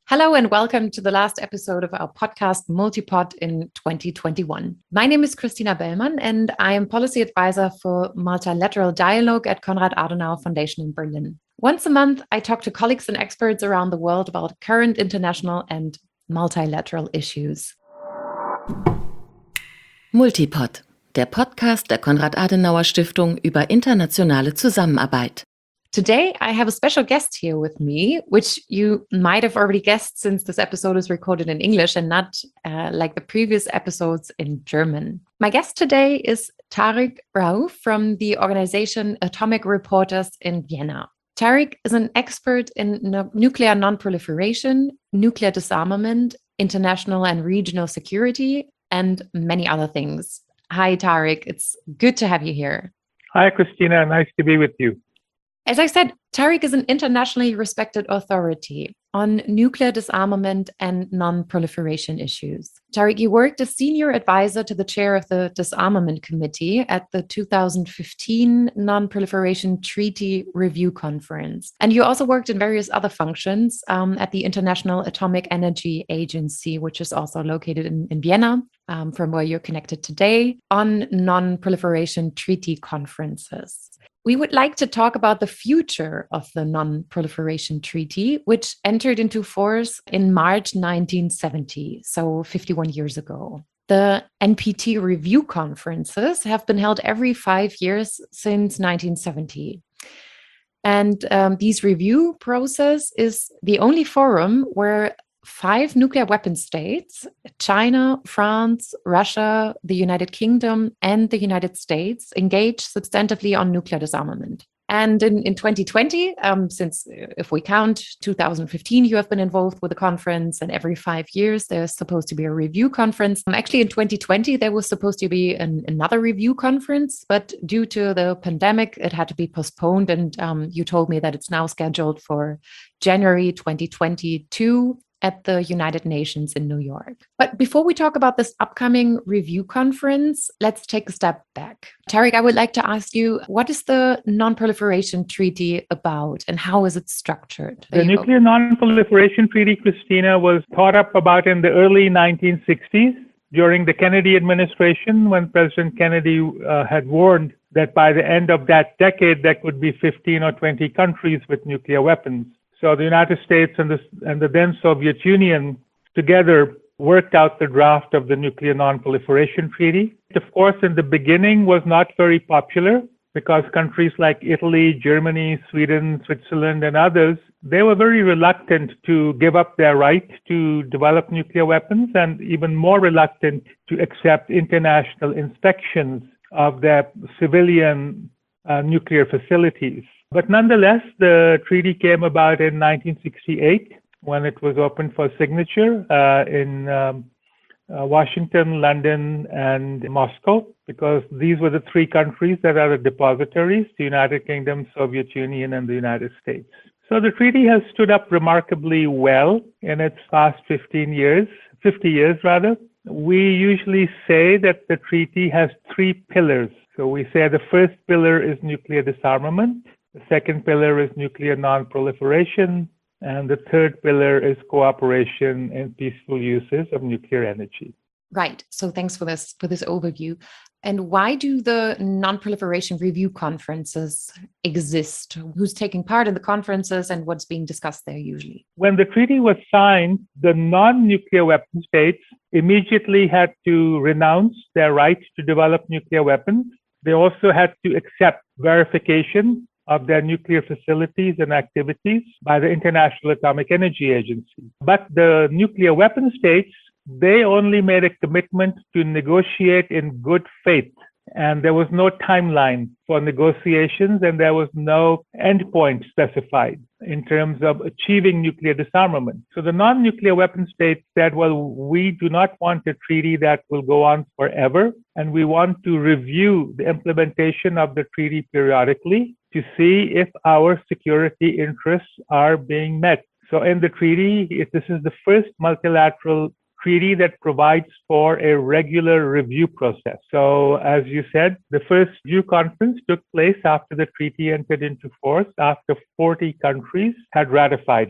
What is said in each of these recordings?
Hello and welcome to the last episode of our podcast Multipod in 2021. My name is Christina Bellmann and I am policy advisor for multilateral dialogue at Konrad Adenauer Foundation in Berlin. Once a month, I talk to colleagues and experts around the world about current international and multilateral issues. Multipod, der Podcast der Konrad-Adenauer-Stiftung über internationale Zusammenarbeit. Today, I have a special guest here with me, which you might have already guessed since this episode is recorded in English and not like the previous episodes in German. My guest today is Tariq Rauf from the organization Atomic Reporters in Vienna. Tariq is an expert in nuclear non-proliferation, nuclear disarmament, international and regional security, and many other things. Hi, Tariq. It's good to have you here. Hi, Christina. Nice to be with you. As I said, Tariq is an internationally respected authority on nuclear disarmament and non-proliferation issues. Tariq, you worked as senior advisor to the chair of the Disarmament Committee at the 2015 Non-Proliferation Treaty Review Conference. And you also worked in various other functions at the International Atomic Energy Agency, which is also located in Vienna, from where you're connected today, on non-proliferation treaty conferences. We would like to talk about the future of the Non-Proliferation Treaty, which entered into force in March 1970, so 51 years ago. The NPT review conferences have been held every 5 years since 1970. And these review process is the only forum where 5 nuclear weapon states, China, France, Russia, the United Kingdom, and the United States, engage substantively on nuclear disarmament. And in 2020, since if we count 2015, you have been involved with the conference, and every 5 years there's supposed to be a review conference. Actually, in 2020, there was supposed to be another review conference, but due to the pandemic, it had to be postponed. And you told me that it's now scheduled for January 2022. At the United Nations in New York. But before we talk about this upcoming review conference, let's take a step back. Tariq, I would like to ask you, what is the Non-Proliferation Treaty about and how is it structured? The Nuclear Non-Proliferation Treaty, Christina, was thought up about in the early 1960s during the Kennedy administration, when President Kennedy had warned that by the end of that decade, there could be 15 or 20 countries with nuclear weapons. So the United States and the then Soviet Union together worked out the draft of the Nuclear Non-Proliferation Treaty. Of course, in the beginning was not very popular because countries like Italy, Germany, Sweden, Switzerland, and others, they were very reluctant to give up their right to develop nuclear weapons and even more reluctant to accept international inspections of their civilian nuclear facilities. But nonetheless, the treaty came about in 1968 when it was opened for signature in Washington, London, and Moscow, because these were the 3 countries that are the depositories, the United Kingdom, Soviet Union, and the United States. So the treaty has stood up remarkably well in its past 50 years. We usually say that the treaty has 3 pillars. So we say the first pillar is nuclear disarmament. The second pillar is nuclear non-proliferation, and the third pillar is cooperation in peaceful uses of nuclear energy. Right. So thanks for this overview. And why do the non-proliferation review conferences exist? Who's taking part in the conferences and what's being discussed there usually? When the treaty was signed, the non-nuclear weapon states immediately had to renounce their right to develop nuclear weapons. They also had to accept verification of their nuclear facilities and activities by the International Atomic Energy Agency. But the nuclear weapon states, they only made a commitment to negotiate in good faith. And there was no timeline for negotiations, and there was no endpoint specified in terms of achieving nuclear disarmament. So the non-nuclear weapon states said, well, we do not want a treaty that will go on forever, and we want to review the implementation of the treaty periodically to see if our security interests are being met. So in the treaty, this is the first multilateral treaty that provides for a regular review process. So as you said, the first review conference took place after the treaty entered into force, after 40 countries had ratified it.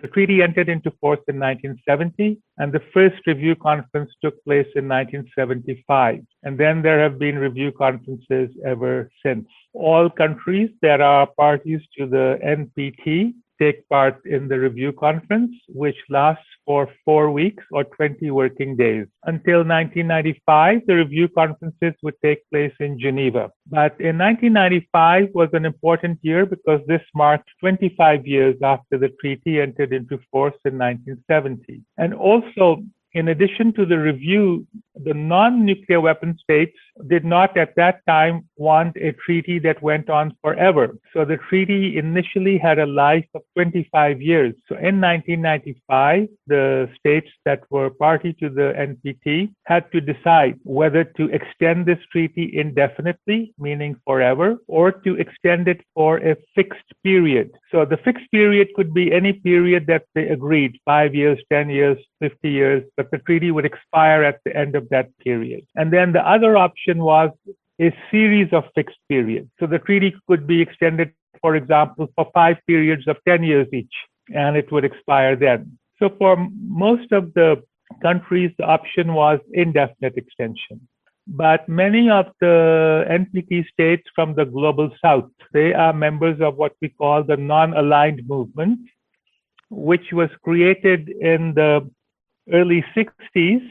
The treaty entered into force in 1970, and the first review conference took place in 1975. And then there have been review conferences ever since. All countries that are parties to the NPT take part in the review conference, which lasts for 4 weeks or 20 working days. Until 1995, the review conferences would take place in Geneva. But in 1995 was an important year because this marked 25 years after the treaty entered into force in 1970. And also, in addition to the review, the non-nuclear weapon states did not at that time want a treaty that went on forever. So the treaty initially had a life of 25 years. So in 1995, the states that were party to the NPT had to decide whether to extend this treaty indefinitely, meaning forever, or to extend it for a fixed period. So the fixed period could be any period that they agreed, 5 years, 10 years, 50 years, but the treaty would expire at the end of that period. And then the other option was a series of fixed periods. So the treaty could be extended, for example, for 5 periods of 10 years each, and it would expire then. So for most of the countries, the option was indefinite extension. But many of the NPT states from the global south, they are members of what we call the non-aligned movement, which was created in the early 60s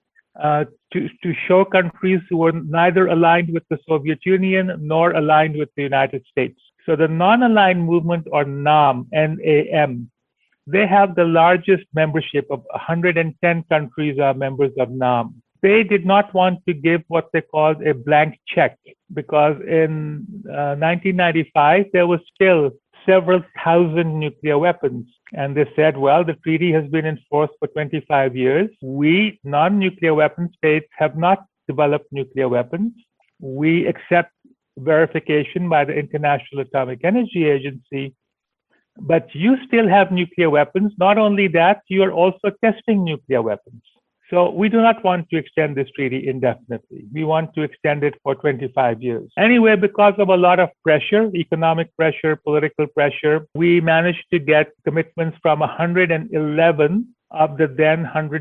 to show countries who were neither aligned with the Soviet Union nor aligned with the United States. So the non-aligned movement, or NAM, N-A-M, they have the largest membership of 110 countries are members of NAM. They did not want to give what they called a blank check because in 1995, there was still several thousand nuclear weapons. And they said, well, the treaty has been in force for 25 years. We, non-nuclear weapon states, have not developed nuclear weapons. We accept verification by the International Atomic Energy Agency, but you still have nuclear weapons. Not only that, you are also testing nuclear weapons. So we do not want to extend this treaty indefinitely. We want to extend it for 25 years. Anyway, because of a lot of pressure, economic pressure, political pressure, we managed to get commitments from 111 of the then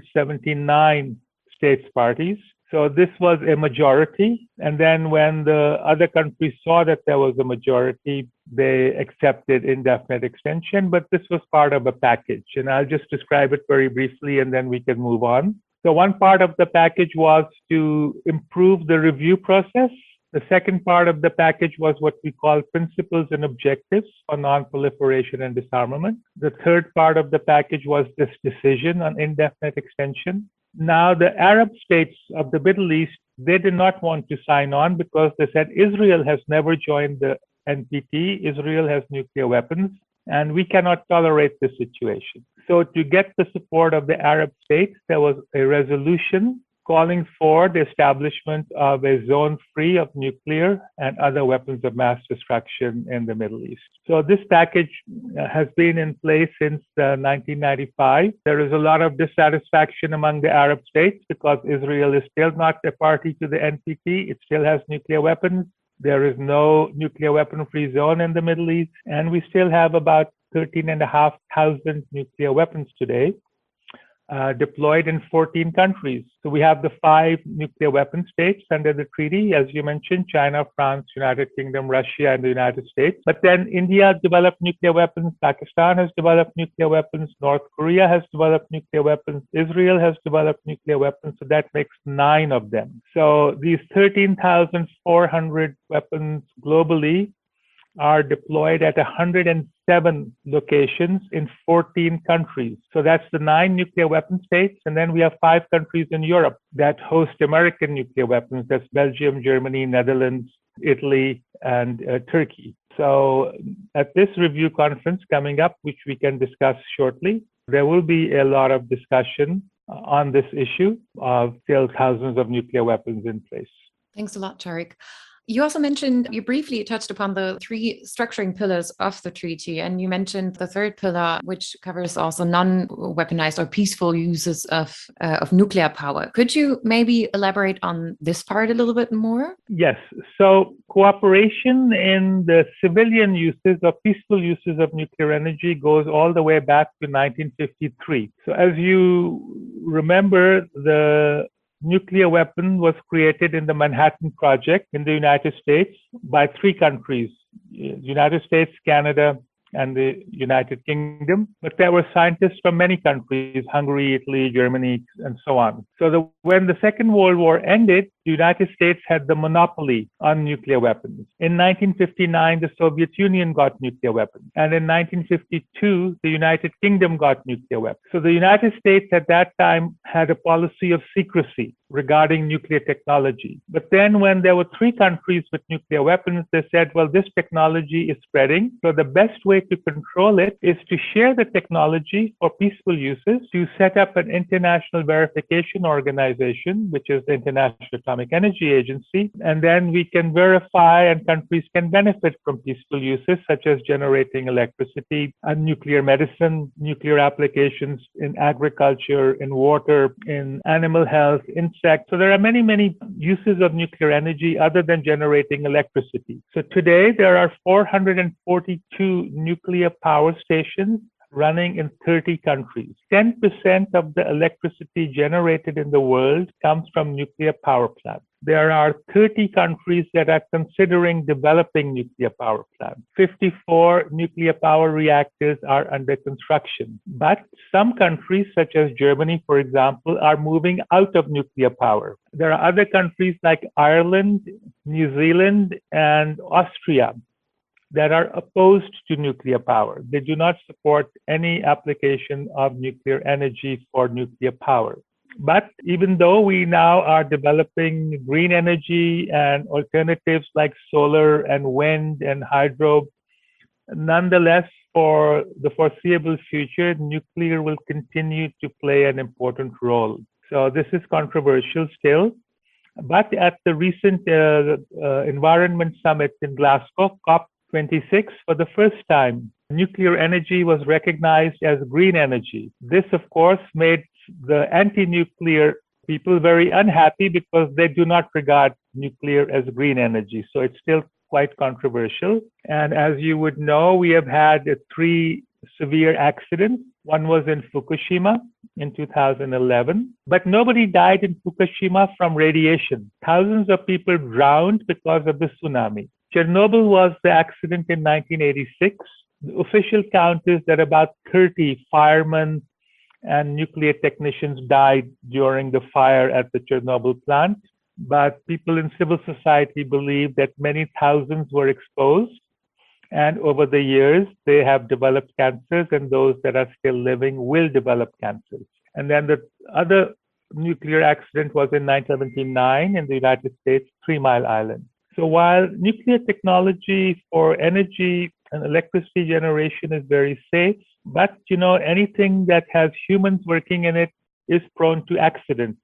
179 states parties. So this was a majority. And then when the other countries saw that there was a majority, they accepted indefinite extension. But this was part of a package. And I'll just describe it very briefly, and then we can move on. So one part of the package was to improve the review process. The second part of the package was what we call principles and objectives for non-proliferation and disarmament. The third part of the package was this decision on indefinite extension. Now, the Arab states of the Middle East, they did not want to sign on because they said Israel has never joined the NPT. Israel has nuclear weapons, and we cannot tolerate this situation. So to get the support of the Arab states, there was a resolution calling for the establishment of a zone free of nuclear and other weapons of mass destruction in the Middle East. So this package has been in place since 1995. There is a lot of dissatisfaction among the Arab states because Israel is still not a party to the NPT. It still has nuclear weapons. There is no nuclear weapon-free zone in the Middle East, and we still have about 13,500 nuclear weapons today deployed in 14 countries. So we have the 5 nuclear weapon states under the treaty, as you mentioned, China, France, United Kingdom, Russia, and the United States. But then India has developed nuclear weapons, Pakistan has developed nuclear weapons, North Korea has developed nuclear weapons, Israel has developed nuclear weapons, so that makes 9 of them. So these 13,400 weapons globally are deployed at 107 locations in 14 countries. So that's the 9 nuclear weapon states. And then we have 5 countries in Europe that host American nuclear weapons. That's Belgium, Germany, Netherlands, Italy, and Turkey. So at this review conference coming up, which we can discuss shortly, there will be a lot of discussion on this issue of still thousands of nuclear weapons in place. Thanks a lot, Tariq. You also mentioned, you briefly touched upon the three structuring pillars of the treaty, and you mentioned the third pillar, which covers also non-weaponized or peaceful uses of nuclear power. Could you maybe elaborate on this part a little bit more? Yes. So cooperation in the civilian uses or peaceful uses of nuclear energy goes all the way back to 1953. So as you remember, the nuclear weapon was created in the Manhattan Project in the United States by three countries, United States, Canada, and the United Kingdom. But there were scientists from many countries, Hungary, Italy, Germany, and so on. So when the Second World War ended, the United States had the monopoly on nuclear weapons. In 1959, the Soviet Union got nuclear weapons. And in 1952, the United Kingdom got nuclear weapons. So the United States at that time had a policy of secrecy regarding nuclear technology. But then when there were three countries with nuclear weapons, they said, well, this technology is spreading. So the best way to control it is to share the technology for peaceful uses, to set up an international verification organization, which is the International Atomic Energy Agency, and then we can verify and countries can benefit from peaceful uses such as generating electricity and nuclear medicine, nuclear applications in agriculture, in water, in animal health, insects. So there are many, many uses of nuclear energy other than generating electricity. So today there are 442 nuclear power stations running in 30 countries. 10% of the electricity generated in the world comes from nuclear power plants. There are 30 countries that are considering developing nuclear power plants. 54 nuclear power reactors are under construction. But some countries, such as Germany, for example, are moving out of nuclear power. There are other countries like Ireland, New Zealand, and Austria that are opposed to nuclear power. They do not support any application of nuclear energy for nuclear power. But even though we now are developing green energy and alternatives like solar and wind and hydro, nonetheless, for the foreseeable future, nuclear will continue to play an important role. So this is controversial still. But at the recent Environment Summit in Glasgow, COP26, for the first time, nuclear energy was recognized as green energy. This, of course, made the anti-nuclear people very unhappy because they do not regard nuclear as green energy. So it's still quite controversial. And as you would know, we have had three severe accidents. One was in Fukushima in 2011, but nobody died in Fukushima from radiation. Thousands of people drowned because of the tsunami. Chernobyl was the accident in 1986. The official count is that about 30 firemen and nuclear technicians died during the fire at the Chernobyl plant. But people in civil society believe that many thousands were exposed. And over the years, they have developed cancers, and those that are still living will develop cancers. And then the other nuclear accident was in 1979 in the United States, 3 Mile Island. So while nuclear technology for energy and electricity generation is very safe, but anything that has humans working in it is prone to accidents,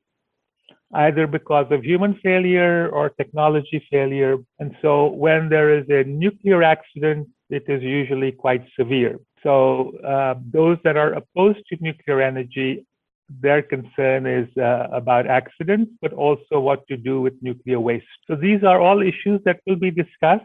either because of human failure or technology failure. And so when there is a nuclear accident, it is usually quite severe. So those that are opposed to nuclear energy, their concern is about accidents, but also what to do with nuclear waste. So these are all issues that will be discussed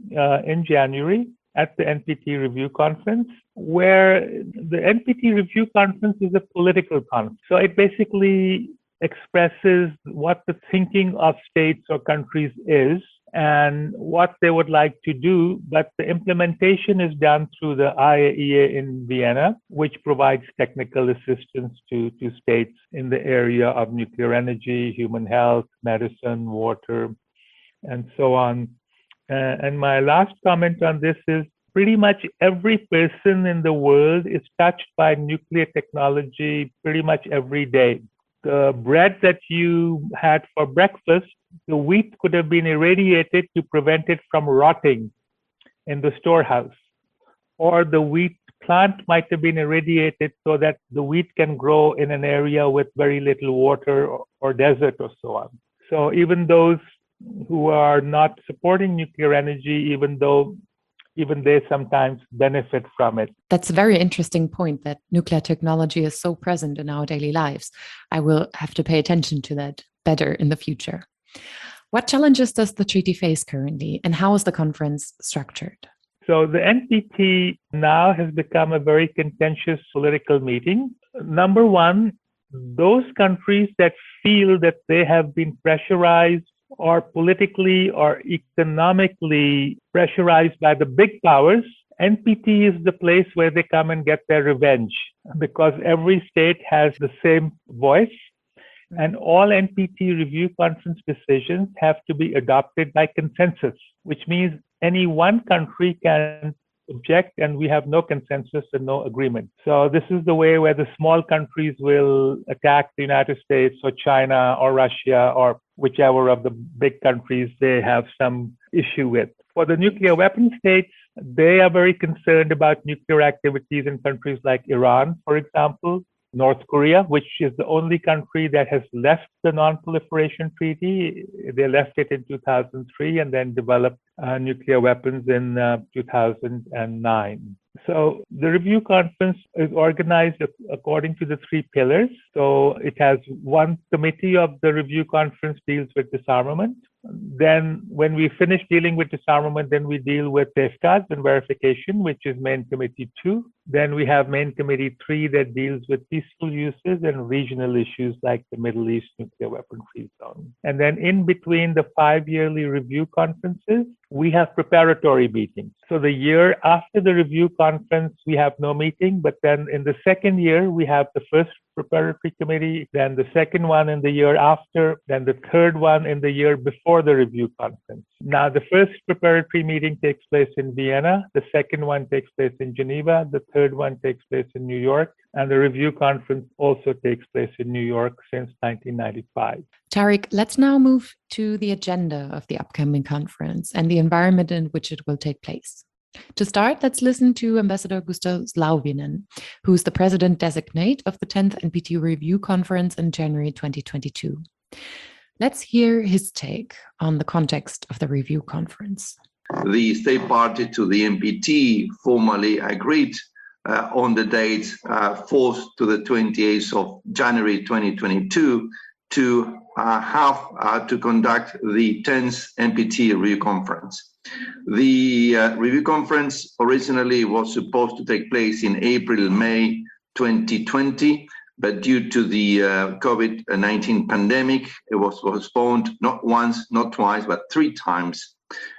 in January at the NPT Review Conference, where the NPT Review Conference is a political conference. So it basically expresses what the thinking of states or countries is and what they would like to do, but the implementation is done through the IAEA in Vienna, which provides technical assistance to states in the area of nuclear energy, human health, medicine, water, and so on. And my last comment on this is pretty much every person in the world is touched by nuclear technology pretty much every day. The bread that you had for breakfast, the wheat could have been irradiated to prevent it from rotting in the storehouse. Or the wheat plant might have been irradiated so that the wheat can grow in an area with very little water or desert or so on. So even those who are not supporting nuclear energy, even though even they sometimes benefit from it. That's a very interesting point, that nuclear technology is so present in our daily lives. I will have to pay attention to that better in the future. What challenges does the treaty face currently, and how is the conference structured? So the NPT now has become a very contentious political meeting. Number one, those countries that feel that they have been pressurized or politically or economically pressurized by the big powers, NPT is the place where they come and get their revenge, because every state has the same voice, and all NPT review conference decisions have to be adopted by consensus, which means any one country can object and we have no consensus and no agreement. So this is the way where the small countries will attack the United States or China or Russia or whichever of the big countries they have some issue with. For the nuclear weapon states, they are very concerned about nuclear activities in countries like Iran, for example, North Korea, which is the only country that has left the Non-Proliferation Treaty. They left it in 2003 and then developed nuclear weapons in 2009. So the review conference is organized according to the three pillars. So it has one committee of the review conference deals with disarmament. Then when we finish dealing with disarmament, then we deal with safeguards and verification, which is main committee 2. Then we have main committee 3 that deals with peaceful uses and regional issues like the Middle East nuclear weapon free zone. And then in between the 5 yearly review conferences, we have preparatory meetings. So the year after the review conference, we have no meeting, but then in the second year, we have the first preparatory committee, then the second one in the year after, then the third one in the year before the review conference. Now, the first preparatory meeting takes place in Vienna, the second one takes place in Geneva, the third one takes place in New York, and the review conference also takes place in New York since 1995. Tariq, let's now move to the agenda of the upcoming conference and the environment in which it will take place. To start, let's listen to Ambassador Gustav Slauvinen, who is the president-designate of the 10th NPT Review Conference in January 2022. Let's hear his take on the context of the review conference. The state party to the NPT formally agreed on the date 4th to the 28th of January 2022 to have to conduct the 10th NPT Review Conference. The review conference originally was supposed to take place in April-May 2020, but due to the COVID-19 pandemic, it was postponed not once, not twice, but 3 times.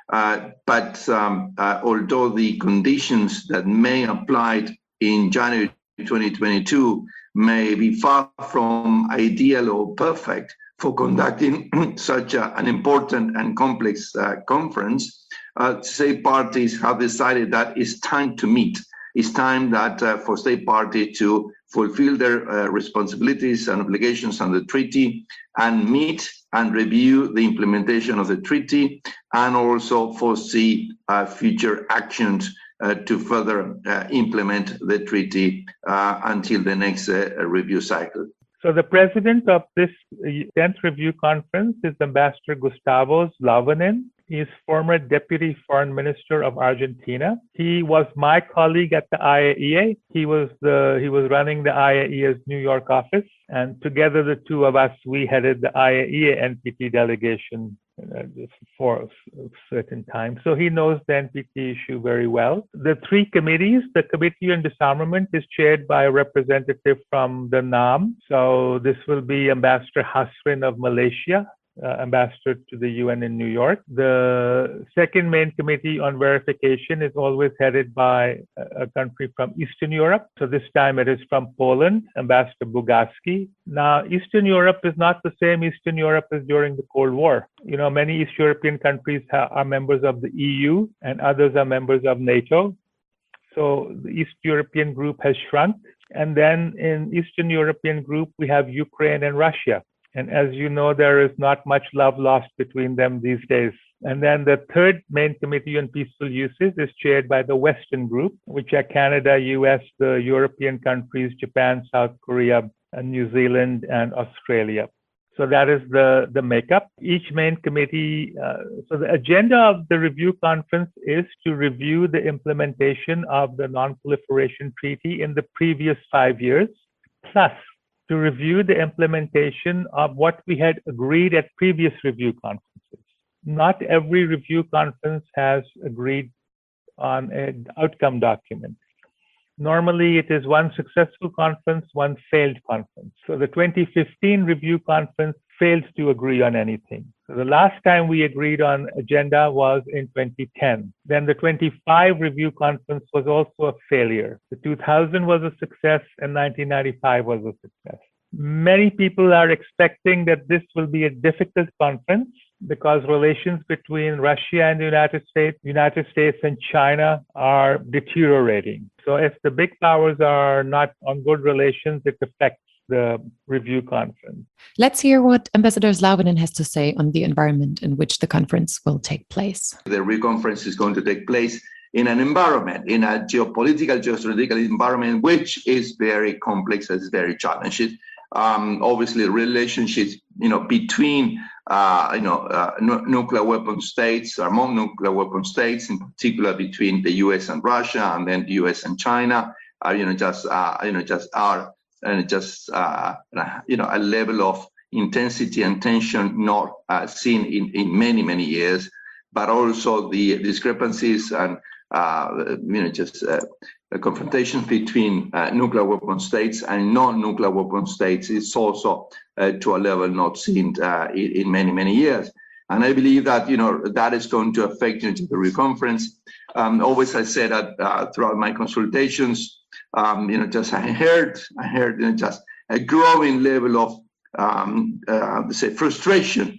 But although the conditions that may apply in January 2022 may be far from ideal or perfect for conducting such an important and complex conference, state parties have decided that it's time to meet. It's time that for state parties to fulfill their responsibilities and obligations on the treaty and meet and review the implementation of the treaty and also foresee future actions to further implement the treaty until the next review cycle. So the president of this 10th Review Conference is Ambassador Gustavo Slauvinen. He is former Deputy Foreign Minister of Argentina. He was my colleague at the IAEA. He was running the IAEA's New York office, and together the two of us, we headed the IAEA NPT delegation for a certain time. So he knows the NPT issue very well. The 3 committees, the Committee on Disarmament is chaired by a representative from the NAM. So this will be Ambassador Hasrin of Malaysia, ambassador to the UN in New York. The second main committee on verification is always headed by a country from Eastern Europe. So this time it is from Poland, Ambassador Bugaski. Now, Eastern Europe is not the same Eastern Europe as during the Cold War. You know, many East European countries are members of the EU and others are members of NATO. So the East European group has shrunk. And then in Eastern European group, we have Ukraine and Russia. And as you know, there is not much love lost between them these days. And then the third main committee on peaceful uses is chaired by the Western group, which are Canada, US, the European countries, Japan, South Korea, and New Zealand, and Australia. So that is the makeup. Each main committee, so the agenda of the review conference is to review the implementation of the Non-Proliferation Treaty in the previous 5 years, plus to review the implementation of what we had agreed at previous review conferences. Not every review conference has agreed on an outcome document. Normally, it is one successful conference, one failed conference. So the 2015 review conference failed to agree on anything. So the last time we agreed on agenda was in 2010. Then the 25 review conference was also a failure. The 2000 was a success and 1995 was a success. Many people are expecting that this will be a difficult conference because relations between Russia and the United States and China are deteriorating. So if the big powers are not on good relations, it affects the review conference. Let's hear what Ambassador Zloukhin has to say on the environment in which the conference will take place. The review conference is going to take place in an environment, in a geostrategical environment, which is very complex, it's very challenging. Obviously, relationships, between, nuclear weapon states, among nuclear weapon states, in particular between the U.S. and Russia, and then the U.S. and China, a level of intensity and tension not seen in many, many years, but also the discrepancies and the confrontation between nuclear weapon states and non-nuclear weapon states is also to a level not seen in many, many years. And I believe that, that is going to affect the review conference. Always I said that throughout my consultations, I heard just a growing level of, frustration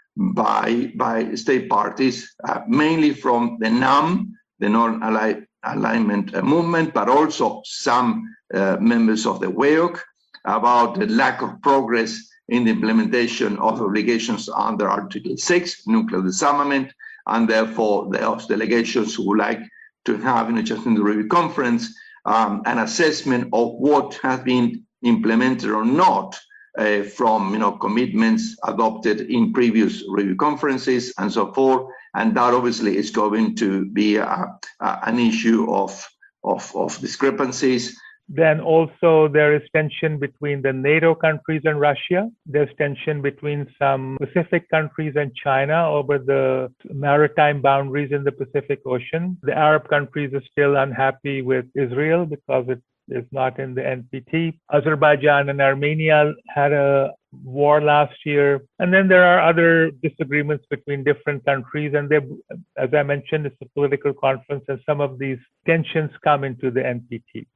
by state parties, mainly from the NAM, the non-alignment movement, but also some members of the WEOC about the lack of progress in the implementation of obligations under Article 6, nuclear disarmament, and therefore those delegations would like to have, just in the review conference, an assessment of what has been implemented or not from, commitments adopted in previous review conferences and so forth. And that obviously is going to be an issue of discrepancies. Then also there is tension between the NATO countries and Russia. There's tension between some Pacific countries and China over the maritime boundaries in the Pacific Ocean. The Arab countries are still unhappy with Israel because it is not in the NPT. Azerbaijan and Armenia had a war last year. And then there are other disagreements between different countries. And as I mentioned, it's a political conference, and some of these tensions come into the NPT.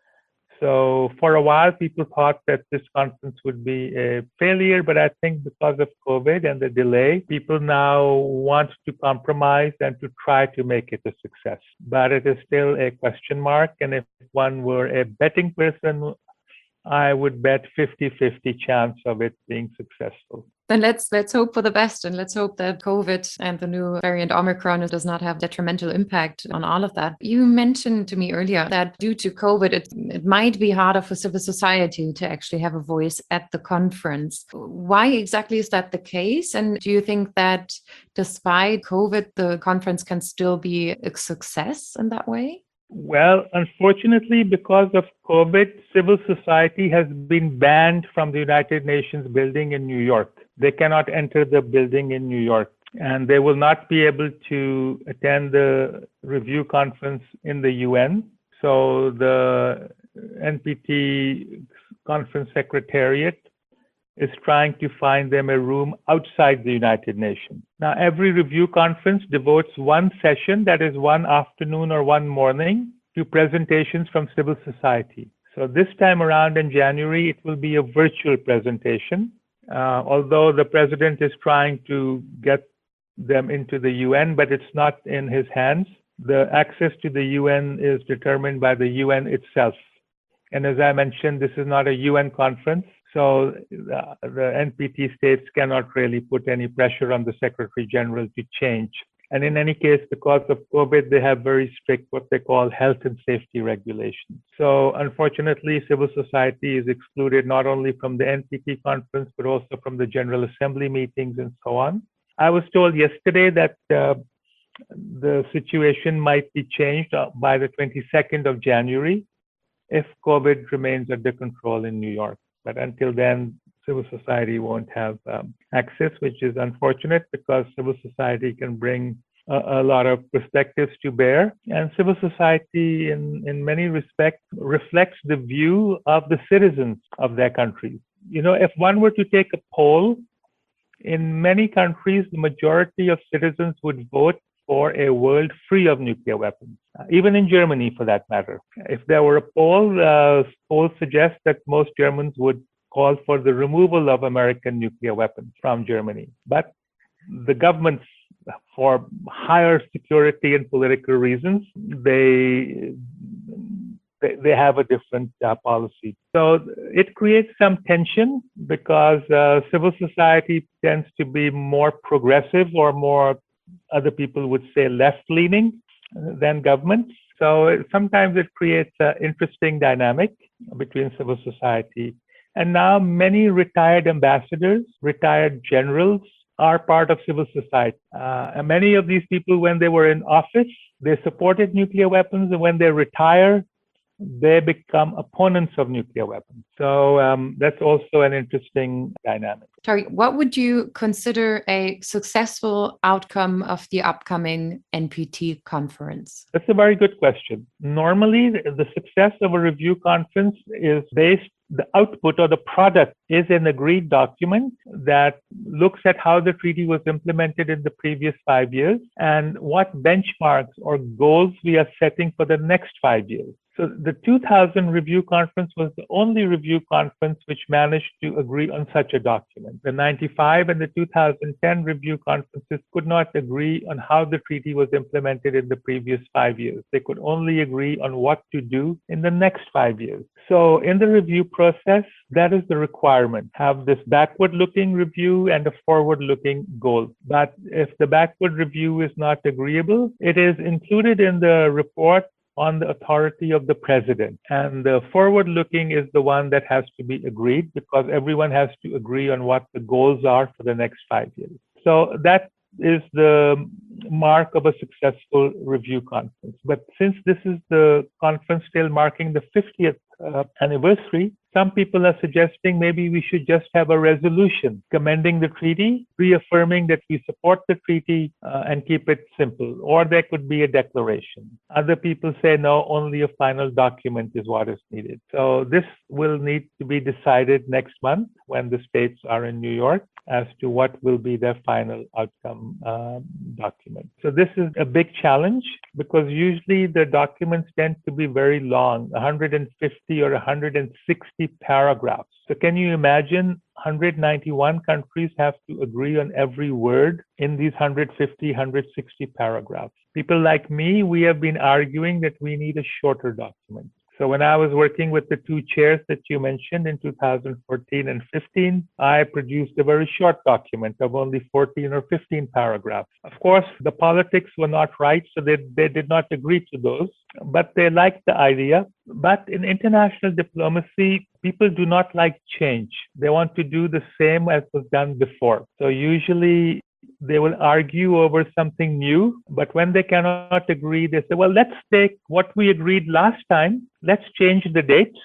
So for a while, people thought that this conference would be a failure, but I think because of COVID and the delay, people now want to compromise and to try to make it a success. But it is still a question mark. And if one were a betting person, I would bet 50-50 chance of it being successful. Then let's hope for the best, and let's hope that COVID and the new variant Omicron does not have detrimental impact on all of that. You mentioned to me earlier that due to COVID, it might be harder for civil society to actually have a voice at the conference. Why exactly is that the case? And do you think that despite COVID, the conference can still be a success in that way? Well, unfortunately, because of COVID, civil society has been banned from the United Nations building in New York. They cannot enter the building in New York, and they will not be able to attend the review conference in the UN. So the NPT conference secretariat is trying to find them a room outside the United Nations. Now, every review conference devotes one session, that is one afternoon or one morning, to presentations from civil society. So this time around in January, it will be a virtual presentation. Although the president is trying to get them into the UN, but it's not in his hands. The access to the UN is determined by the UN itself. And as I mentioned, this is not a UN conference. So the NPT states cannot really put any pressure on the Secretary General to change And in any case, because of COVID, they have very strict what they call health and safety regulations. So unfortunately, civil society is excluded not only from the NPT conference, but also from the General Assembly meetings and so on. I was told yesterday that the situation might be changed by the 22nd of January if COVID remains under control in New York. But until then, civil society won't have access, which is unfortunate because civil society can bring a lot of perspectives to bear. And civil society, in many respects, reflects the view of the citizens of their countries. You know, if one were to take a poll, in many countries, the majority of citizens would vote for a world free of nuclear weapons, even in Germany for that matter. If there were a poll, polls suggest that most Germans would call for the removal of American nuclear weapons from Germany. But the governments, for higher security and political reasons, they have a different policy. So it creates some tension because civil society tends to be more progressive or more, other people would say, left-leaning than governments. So sometimes it creates an interesting dynamic between civil society. And now many retired ambassadors, retired generals are part of civil society. And many of these people, when they were in office, they supported nuclear weapons. And when they retire, they become opponents of nuclear weapons. So that's also an interesting dynamic. Tariq, what would you consider a successful outcome of the upcoming NPT conference? That's a very good question. Normally, the success of a review conference is based, the output or the product is an agreed document that looks at how the treaty was implemented in the previous 5 years and what benchmarks or goals we are setting for the next 5 years. So the 2000 review conference was the only review conference which managed to agree on such a document. The 95 and the 2010 review conferences could not agree on how the treaty was implemented in the previous 5 years. They could only agree on what to do in the next 5 years. So in the review process, that is the requirement. Have this backward-looking review and a forward-looking goal. But if the backward review is not agreeable, it is included in the report on the authority of the president. And the forward-looking is the one that has to be agreed because everyone has to agree on what the goals are for the next 5 years. So that is the mark of a successful review conference. But since this is the conference still marking the 50th anniversary, some people are suggesting maybe we should just have a resolution commending the treaty, reaffirming that we support the treaty and keep it simple. Or there could be a declaration. Other people say, no, only a final document is what is needed. So this will need to be decided next month when the states are in New York as to what will be their final outcome document. So this is a big challenge because usually the documents tend to be very long, 150 or 160 paragraphs. So can you imagine 191 countries have to agree on every word in these 150, 160 paragraphs? People like me, we have been arguing that we need a shorter document. So when I was working with the two chairs that you mentioned in 2014 and 15, I produced a very short document of only 14 or 15 paragraphs. Of course, the politics were not right, so they did not agree to those, but they liked the idea. But in international diplomacy, people do not like change. They want to do the same as was done before. So usually they will argue over something new, but when they cannot agree, they say, well, let's take what we agreed last time, let's change the dates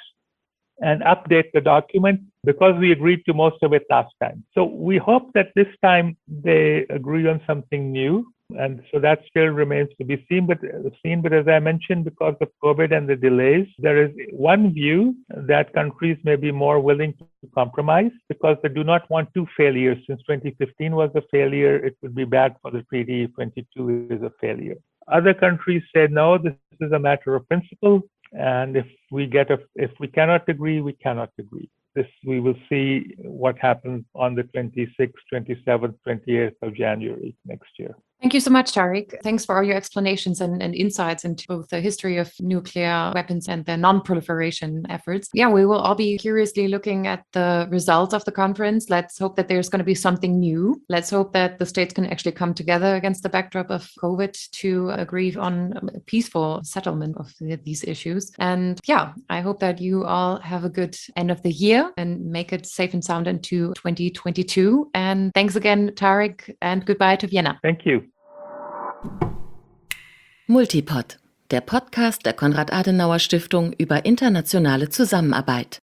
and update the document because we agreed to most of it last time. So we hope that this time they agree on something new. And so that still remains to be seen. But as I mentioned, because of COVID and the delays, there is one view that countries may be more willing to compromise because they do not want two failures. Since 2015 was a failure, it would be bad for the treaty if 22 is a failure. Other countries say, no, this is a matter of principle. And if we cannot agree, we cannot agree. This we will see what happens on the 26th, 27th, 28th of January next year. Thank you so much, Tariq. Thanks for all your explanations and insights into both the history of nuclear weapons and their non-proliferation efforts. Yeah, we will all be curiously looking at the results of the conference. Let's hope that there's going to be something new. Let's hope that the states can actually come together against the backdrop of COVID to agree on a peaceful settlement of these issues. And yeah, I hope that you all have a good end of the year and make it safe and sound into 2022. And thanks again, Tariq, and goodbye to Vienna. Thank you. Multipod, der Podcast der Konrad-Adenauer-Stiftung über internationale Zusammenarbeit.